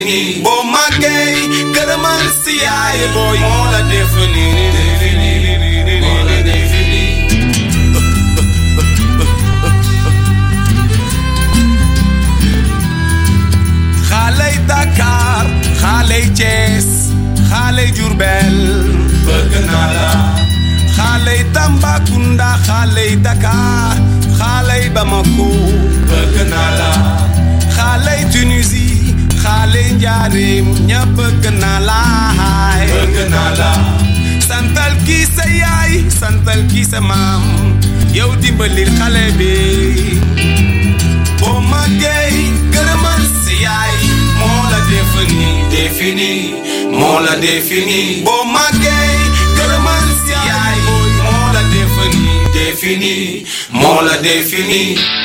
Bo magay, karaman siya boy, mo la defini. Xaley Dakar, xaley Thiès, xaley Diourbel, bëgg naa la. Xaley Tambacounda, xaley Dakar, xaley Bamako, bëgg naa la. Xaley Tunisie, xaley Njaaréem, ñëpp bëgg naa la. Bëgg naa la. Santal kii sa yaay, santal kii sa maam, yow dimbalil xale bi. Bo magay, gërëmal sa yaay, moo la défini, moo la défini. Bo magay, gërëmal sa yaay, moo la défini, moo la défini.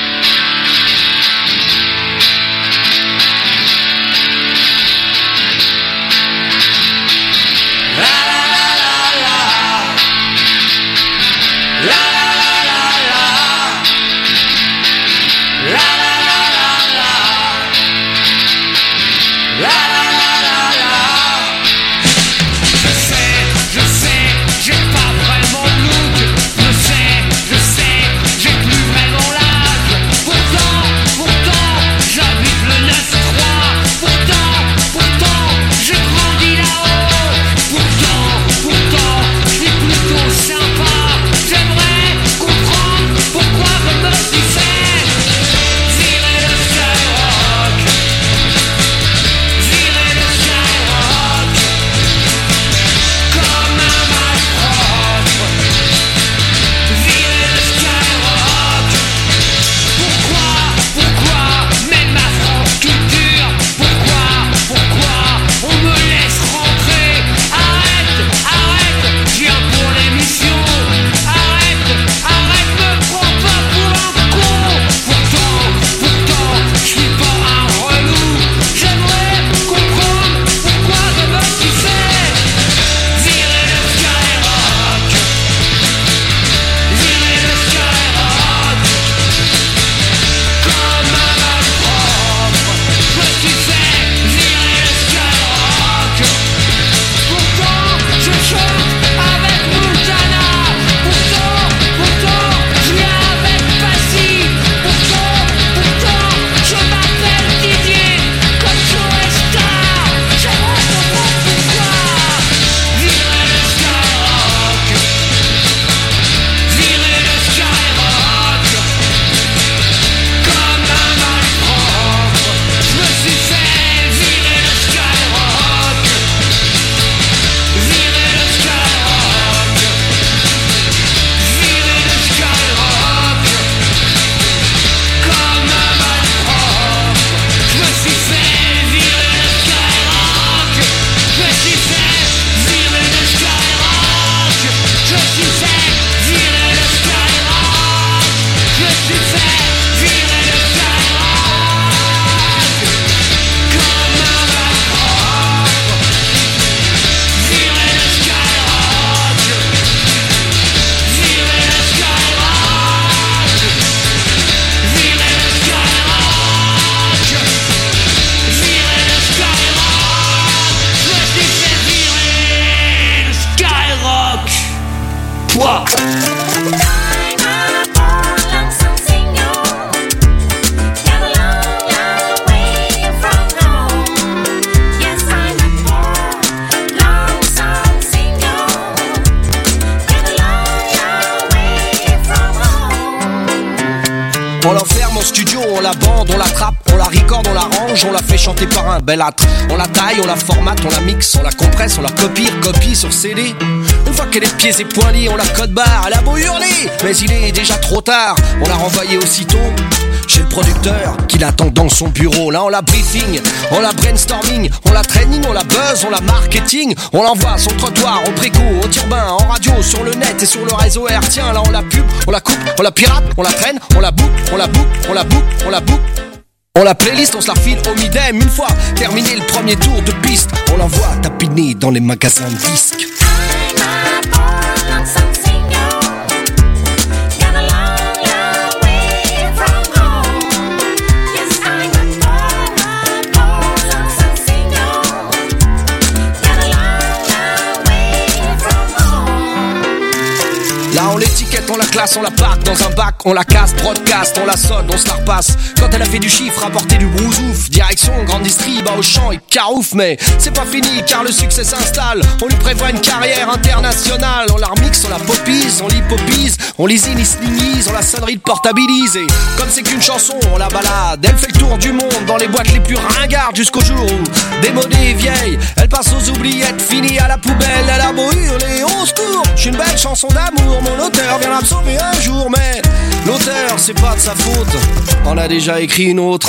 On l'enferme en studio, on la bande, on la trappe, on la record, on la range, on la fait chanter par un bel âtre. On la taille, on la formate, on la mixe, on la compresse, on la copie sur CD. Une fois qu'elle est pieds et poings liés, on la code barre, elle a beau hurler, mais il est déjà trop tard. On l'a renvoyée aussitôt chez le producteur qui l'attend dans son bureau. Là on la briefing, on la brainstorming, on la training, on la buzz, on la marketing. On l'envoie sur le trottoir, au préco, au turbin, en radio, sur le net et sur le réseau R. Tiens là on la pub, on la coupe, on la pirate, on la traîne, on la boucle, on la boucle, on la boucle, on la boucle. On la playlist, on se la file au midem. Une fois terminé le premier tour de piste, on l'envoie tapiner dans les magasins de disques. place, on la parque dans un bac, on la casse, broadcast, on la solde, on se la repasse. Quand elle a fait du chiffre, apporter du brousouf, direction, grande distrib, au champ et carouf. Mais c'est pas fini car le succès s'installe. On lui prévoit une carrière internationale. On la remixe, on la popise, on l'hypopise, on l'isinise, on la sonnerie de portabilise. Et comme c'est qu'une chanson, on la balade. Elle fait le tour du monde dans les boîtes les plus ringardes jusqu'au jour où, démodée et vieille, elle passe aux oubliettes, finie à la poubelle. Elle a beau hurler au secours, j'suis une belle chanson d'amour. Mon auteur viendra me sauver un jour, mais l'auteur c'est pas de sa faute, on a déjà écrit une autre.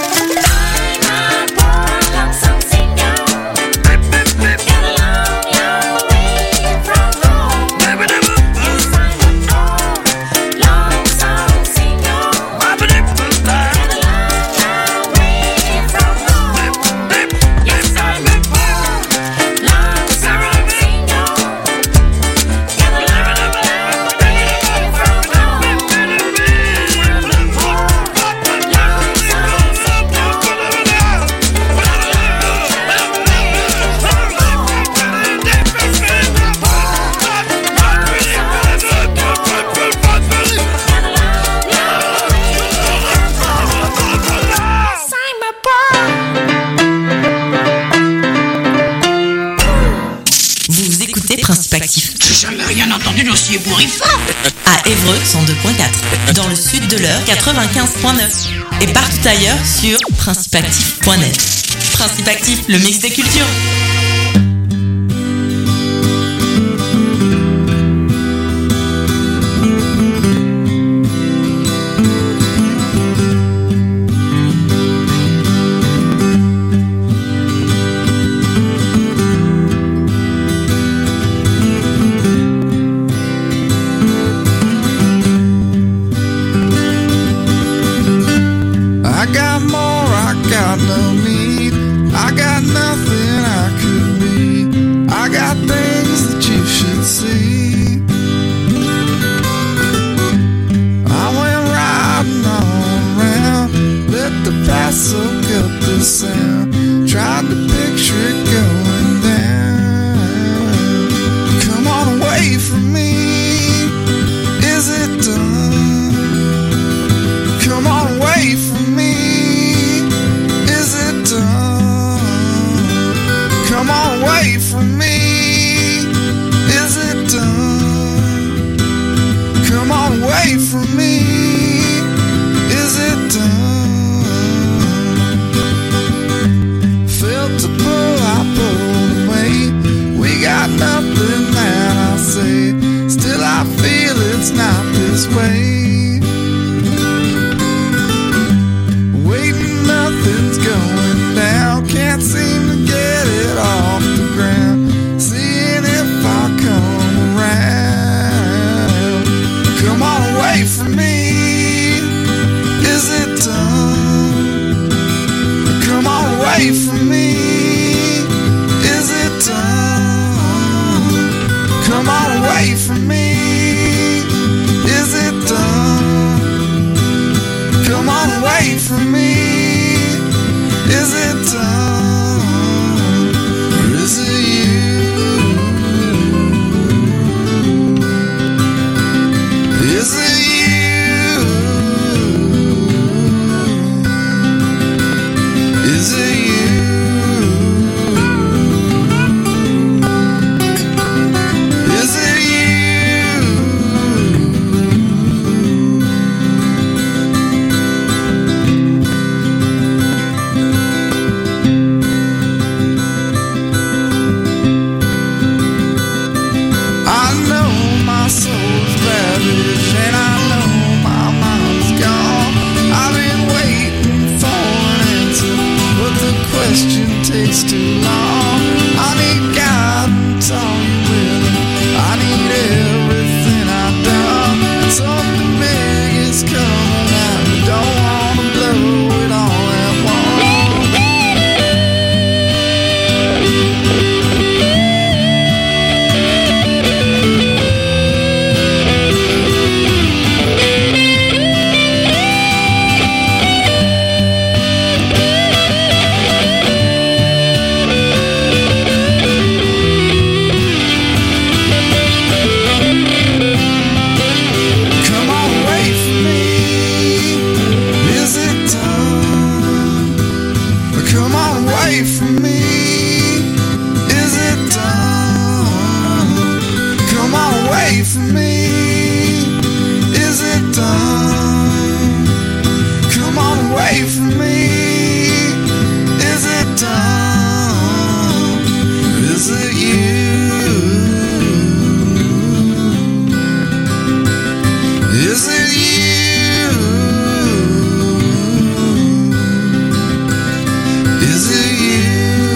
Principe actif. J'ai jamais rien entendu d'aussi ébouriffant. À Évreux 102.4, dans le sud de l'Eure 95.9 et partout ailleurs sur principeactif.net. Principe Actif, le mix des cultures. from me. Is it done? Come on away from me. Is it done? Come on away from me. Is it done? Is it you? Is it you? Is it you?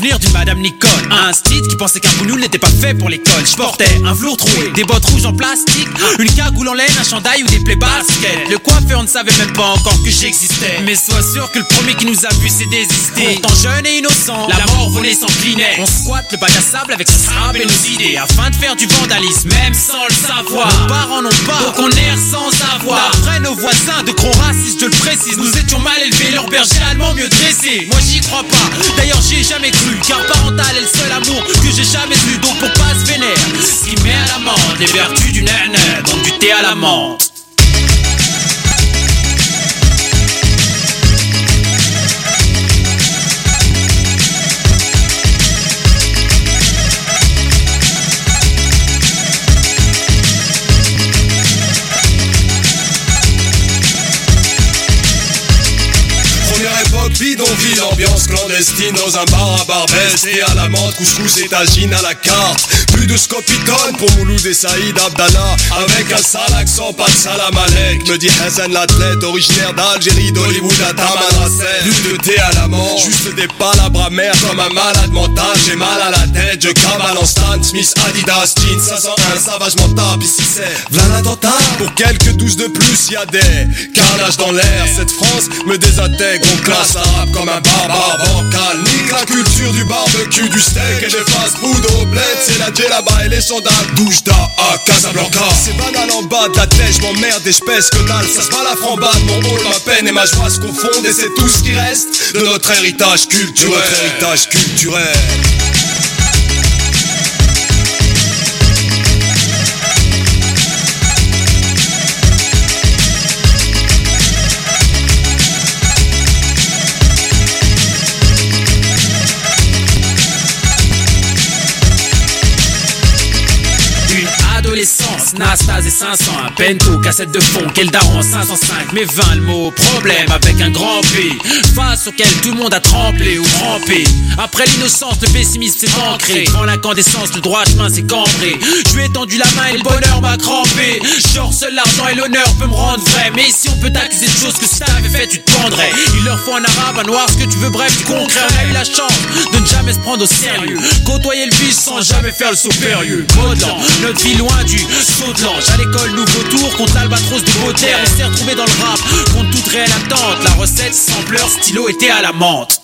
souvenir d'une madame Nicole. Un stit qui pensait qu'un boulot n'était pas fait pour l'école. Je portais un velours troué, des bottes rouges en plastique, une cagoule en laine, un chandail ou des plaies basket. Le coiffeur ne savait même pas encore que j'existais. Mais sois sûr que le premier qui nous a vu c'est désisté. Pourtant jeune et innocent, la mort volait sans Kleenex. On squatte le bac à sable avec son sable et nos idées, afin de faire du vandalisme, même sans le savoir. Nos parents n'ont pas, donc on erre sans avoir. D'après nos voisins de gros racistes, je le précise, nous étions mal élevés, leur berger allemand mieux dressé. Moi j'y crois pas, d'ailleurs j'y ai jamais cru, car parental est le seul amour que j'ai jamais eu. Donc pour pas se vénère, ce qui met à l'amende les vertus du nana, donc du thé à la menthe. Bidonville, ambiance clandestine dans un bar à Barbès. Et à la menthe, couscous et tagine à la carte. Plus de scopitone pour Mouloud et Saïd Abdallah. Avec un sale accent, pas de salam alek. Me dit Hassan l'athlète, originaire d'Algérie, d'Hollywood à Tamanrasset. Plus de thé à la menthe, juste des palabres amères comme un malade mental. J'ai mal à la tête, je cavale en Stan Smith, Adidas, jeans 501, savage mental. Ici c'est v'là l'attentat. Pour quelques douces de plus, y'a des carnages dans l'air. Cette France me désintègre, on classe arabe comme un barbare bancal. Nique la culture du barbecue, du steak et des fast-food au bled. C'est la djellaba et les sandales Doujda à Casablanca. C'est banal en bas de la tête, j'm'emmerde et j'pèse que dalle. Ça se bat la frambade, mon rôle, ma peine et ma joie se confondent. Et c'est tout ce qui reste de notre héritage culturel. Adolescence, Nastase et 500, un Pento, cassette de fond, quel daron 505, mais 20 le mot, problème avec un grand P, face auquel tout le monde a tremblé ou rampé. Après l'innocence, le pessimisme s'est ancré, devant l'incandescence, le droit chemin s'est cambré. Je lui ai tendu la main et le bonheur m'a crampé. Genre seul l'argent et l'honneur peut me rendre vrai, mais si on peut t'accuser de choses que si t'avais fait tu te pendrais. Il leur faut un arabe, un noir, ce que tu veux, bref, du concret. On a eu la chance de ne jamais se prendre au sérieux, côtoyer le vice sans jamais faire le supérieur. Modelant, notre vie loin du saut de l'ange. À l'école, nouveau tour contre l'albatros de Baudelaire. On s'est retrouvé dans le rap contre toute réelle attente. La recette, sampleur, stylo était à la menthe.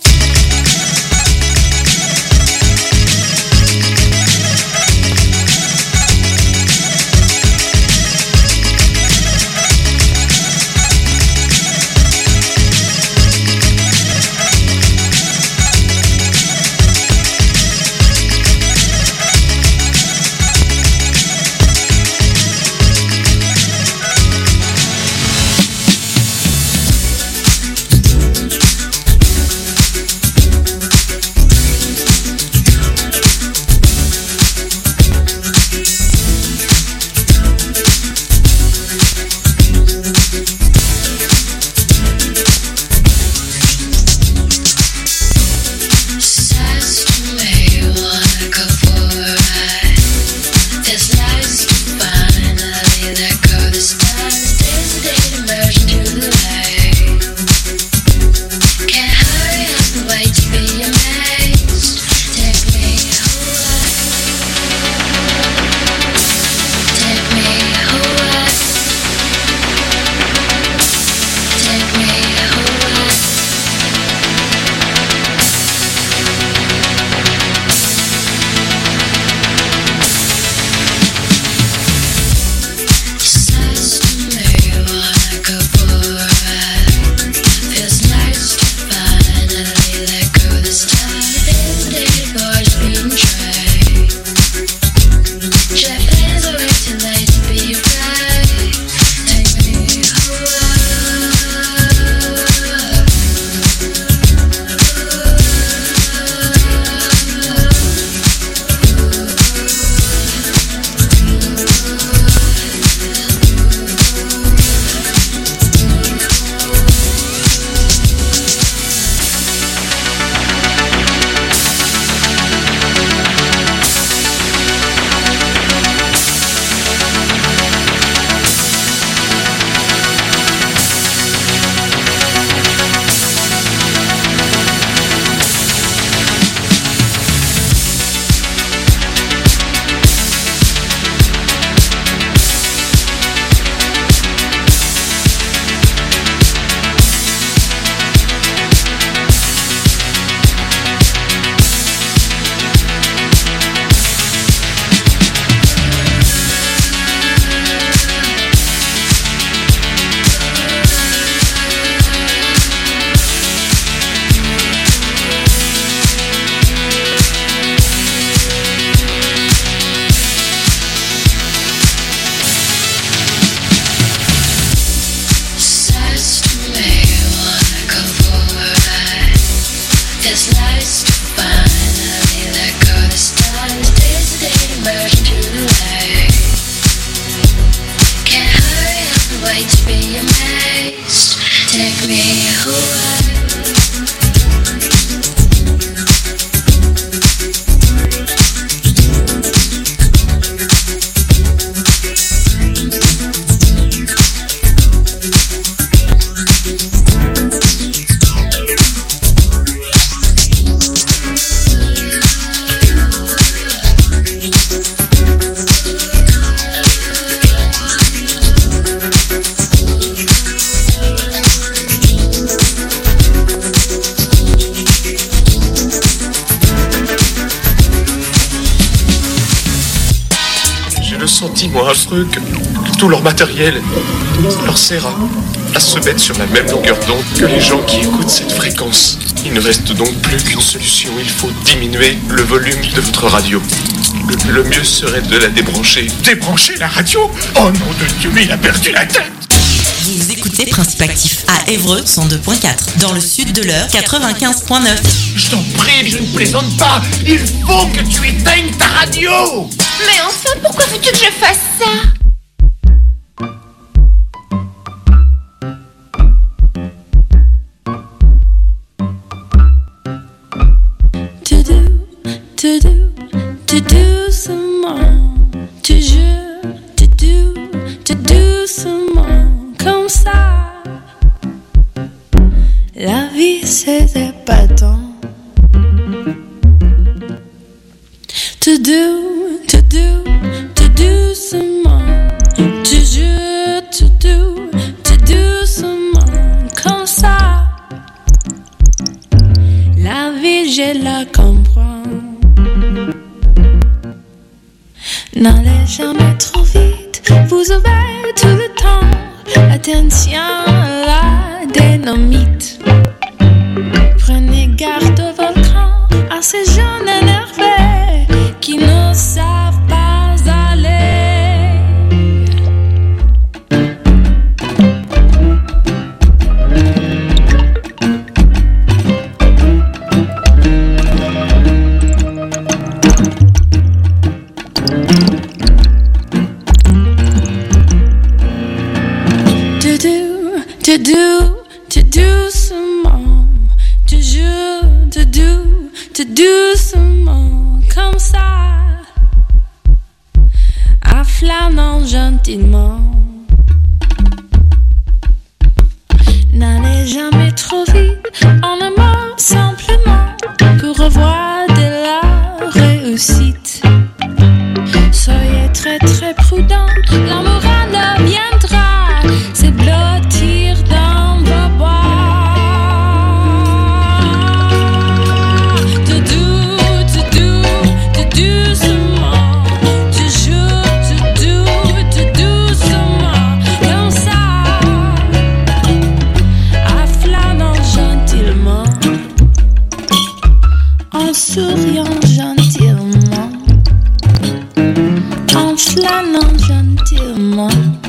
ressenti, moi, affreux, que tout leur matériel leur sert à se mettre sur la même longueur d'onde que les gens qui écoutent cette fréquence. Il ne reste donc plus qu'une solution, il faut diminuer le volume de votre radio. Le mieux serait de la débrancher. Débrancher la radio ? Oh nom de Dieu, mais il a perdu la tête. Vous écoutez Principe Actif à Évreux 102.4, dans le sud de l'heure 95.9. Je t'en prie, je ne plaisante pas. Il faut que tu éteignes ta radio. Mais enfin, pourquoi veux-tu que je fasse ça ? Tout doucement, toujours, tout doucement, comme ça. La vie c'est épatant. Tout doucement, toujours, tout doucement, comme ça. La vie je la comprends. N'allez jamais trop vite, vous aurez tout le temps. Attention à la dynamite. Prenez garde au volcan, à ces jeunes énervés qui ne savent pas aller. Tout doucement, toujours, tout doucement, comme ça, en flânant gentiment. N'allez jamais trop vite, en amour simplement, pour revoir de la réussite. Soyez très très prudent, la morale viendra, c'est blottir dans vos bois. Tout doucement, toujours tout doucement, comme ça, en flânant gentiment, en souriant gentiment, en flânant gentiment,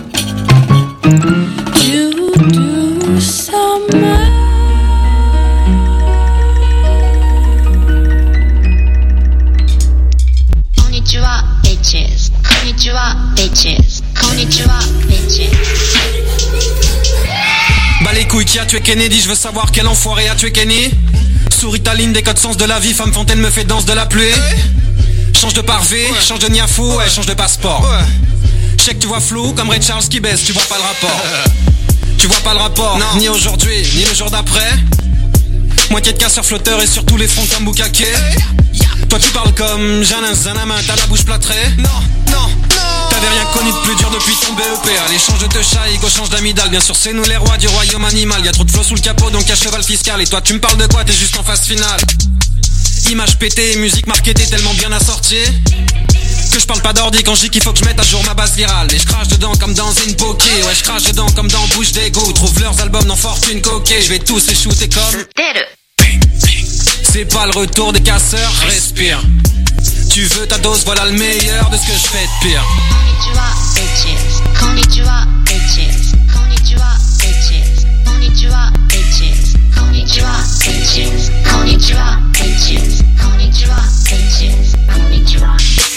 tout doucement. Konnichiwa, bitches. Konnichiwa, bitches. Konnichiwa, bitches. Bah les couilles, qui a tué Kennedy? Je veux savoir quel enfoiré a tué Kenny. Souris ta ligne des codes sens de la vie. Femme fontaine me fait danse de la pluie. Change de parvé, change de niafou, ouais, change de passeport. Je sais que tu vois flou comme Ray Charles qui baisse, tu vois pas le rapport. Tu vois pas le rapport, non. Ni aujourd'hui, ni le jour d'après. Moitié de casseur flotteur et sur tous les fronts comme Bukake. Toi tu parles comme Janin Zanama, t'as la bouche plâtrée. Non. T'avais rien connu de plus dur depuis ton BEP. Allez, change de te chaïque, change d'amidal. Bien sûr c'est nous les rois du royaume animal. Y'a trop de flots sous le capot donc y'a cheval fiscal. Et toi tu me parles de quoi? T'es juste en phase finale. Image pétée, musique marketée tellement bien assortie que je parle pas d'ordi quand je dis qu'il faut que je mette à jour ma base virale. Et je crache dedans comme dans une poké. Ouais, je crache dedans comme dans Bouche d'égout. Trouve leurs albums dans Fortune Coquet. Je vais tous les shooter comme c'est pas le retour des casseurs. Respire. Tu veux ta dose, voilà le meilleur de ce que je fais de pire. Konnichiwa, bitches. Konnichiwa, bitches. Konnichiwa, bitches. Konnichiwa, bitches. Konnichiwa, bitches. Konnichiwa, bitches. Konnichiwa.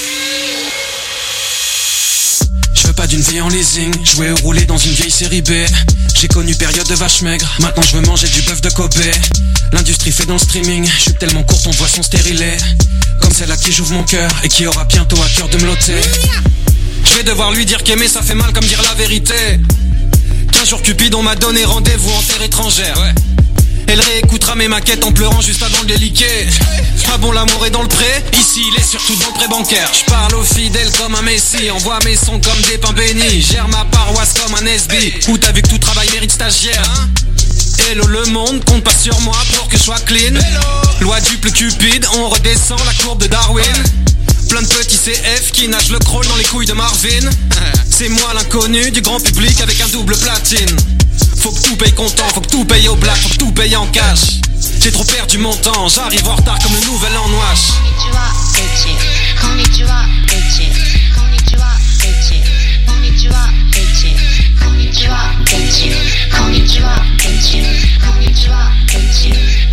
Je veux pas d'une vie en leasing, je veux rouler dans une vieille série B. J'ai connu période de vache maigre, maintenant je veux manger du bœuf de Kobe. L'industrie fait dans le streaming, je suis tellement court en boisson stérilée. Comme celle à qui j'ouvre mon cœur et qui aura bientôt à cœur de me loter. Je vais devoir lui dire qu'aimer ça fait mal comme dire la vérité. 15 jours Cupid on m'a donné rendez-vous en terre étrangère. Ouais. Elle réécoutera mes maquettes en pleurant juste avant de les liquer. Ah bon, l'amour est dans le pré, ici il est surtout dans le prêt bancaire. Je parle aux fidèles comme un messie, envoie mes sons comme des pains bénis. Gère ma paroisse comme un SB, où t'as vu que tout travail mérite stagiaire, hein? Hello le monde, compte pas sur moi pour que je sois clean. Hello. Loi du plus cupide, on redescend la courbe de Darwin. plein de petits CF qui nagent le crawl dans les couilles de Marvin. C'est moi l'inconnu du grand public avec un double platine. Faut que tout paye comptant, faut que tout paye au black, faut que tout paye en cash. J'ai trop perdu mon temps, j'arrive en retard comme le nouvel an noche. Konnichiwa, bitches. Konnichiwa, bitches. Konnichiwa, bitches. Konnichiwa, bitches. Konnichiwa, bitches. Konnichiwa, bitches. Konnichiwa, bitches.